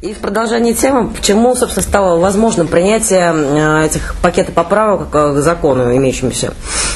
И в продолжении темы, почему, собственно, стало возможным принятие этих пакетов поправок к закону имеющимся.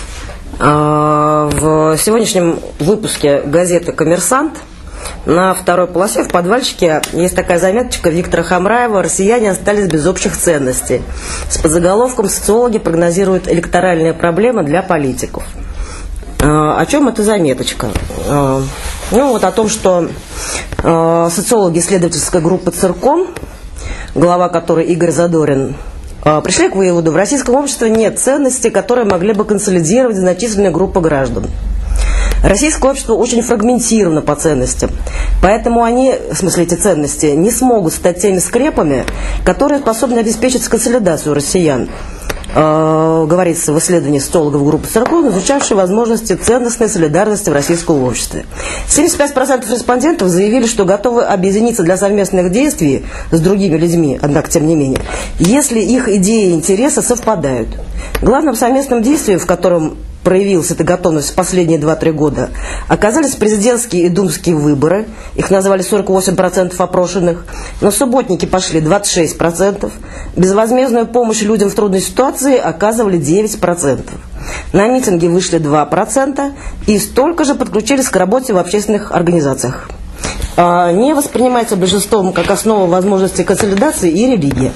В сегодняшнем выпуске газеты «Коммерсант» на второй полосе в подвальчике есть такая заметочка Виктора Хамраева: «Россияне остались без общих ценностей». С подзаголовком «Социологи прогнозируют электоральные проблемы для политиков». О чем эта заметочка? Ну, вот о том, что социологи исследовательской группы «Циркон», глава которой Игорь Задорин, пришли к выводу: в российском обществе нет ценностей, которые могли бы консолидировать значительные группы граждан. Российское общество очень фрагментировано по ценностям, поэтому они, в смысле эти ценности, не смогут стать теми скрепами, которые способны обеспечить консолидацию россиян. Говорится в исследовании социологов группы «Циркон», изучавшей возможности ценностной солидарности в российском обществе. 75% респондентов заявили, что готовы объединиться для совместных действий с другими людьми, однако, тем не менее, если их идеи и интересы совпадают. Главным совместным действием, в котором проявилась эта готовность в последние 2-3 года, оказались президентские и думские выборы. Их назвали 48% опрошенных. На субботники пошли 26%. Безвозмездную помощь людям в трудной ситуации оказывали 9%. На митинги вышли 2%. И столько же подключились к работе в общественных организациях. Не воспринимается большинством как основа возможности консолидации и религия.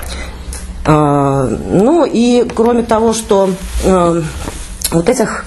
Ну и кроме того, что вот этих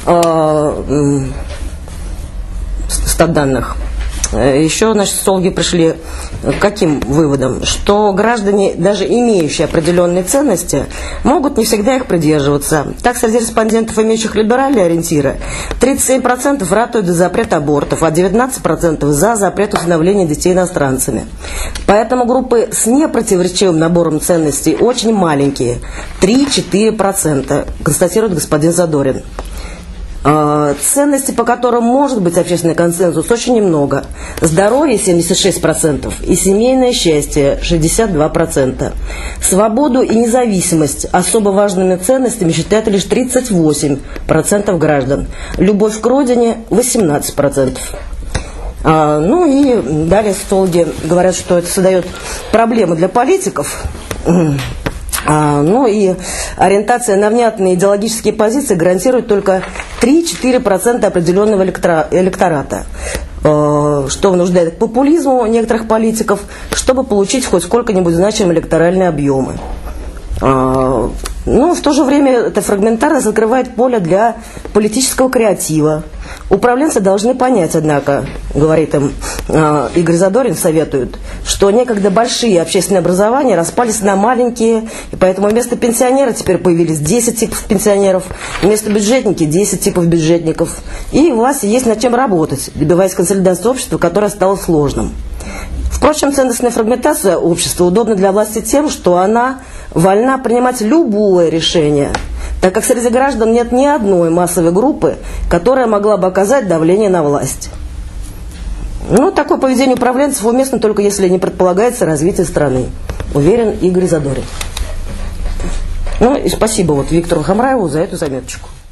статданных, еще, значит, социологи пришли к каким выводам? Что граждане, даже имеющие определенные ценности, могут не всегда их придерживаться. Так, среди респондентов, имеющих либеральные ориентиры, 37% ратуют за запрет абортов, а 19% за запрет усыновления детей иностранцами. Поэтому группы с непротиворечивым набором ценностей очень маленькие, 3-4%, констатирует господин Задорин. Ценности, по которым может быть общественный консенсус, очень немного. Здоровье 76% и семейное счастье 62%. Свободу и независимость особо важными ценностями считают лишь 38% граждан. Любовь к родине 18%. Ну и далее социологи говорят, что это создает проблемы для политиков. Ну и ориентация на внятные идеологические позиции гарантирует только 3-4% определенного электората, что вынуждает к популизму некоторых политиков, чтобы получить хоть сколько-нибудь значимые электоральные объемы. Но в то же время эта фрагментарность закрывает поле для политического креатива. Управленцы должны понять, однако, говорит им Игорь Задорин, советует, что некогда большие общественные образования распались на маленькие, и поэтому вместо пенсионера теперь появились 10 типов пенсионеров, вместо бюджетники 10 типов бюджетников. И власти есть над чем работать, добиваясь консолидации общества, которое стало сложным. Впрочем, ценностная фрагментация общества удобна для власти тем, что она вольна принимать любое решение, так как среди граждан нет ни одной массовой группы, которая могла бы оказать давление на власть. Ну, такое поведение управленцев уместно только если не предполагается развитие страны, уверен Игорь Задорин. Ну и спасибо Виктору Хамраеву за эту заметочку.